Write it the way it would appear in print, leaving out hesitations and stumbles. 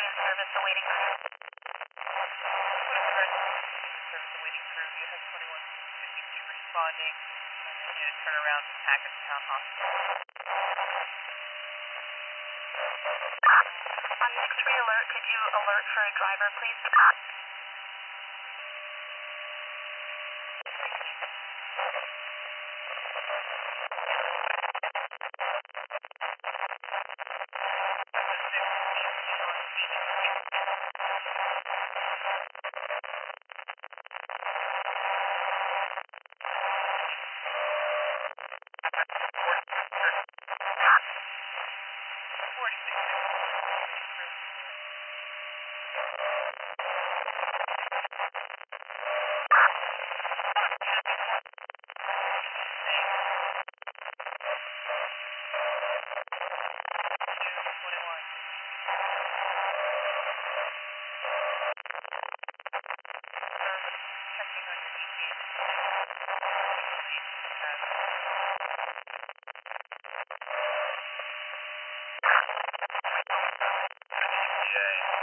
in service awaiting crew. Service awaiting crew, US 2152 responding. I need to turn around to Packard Town Hospital. On 6-3 alert, could you alert for a driver, please? Yeah.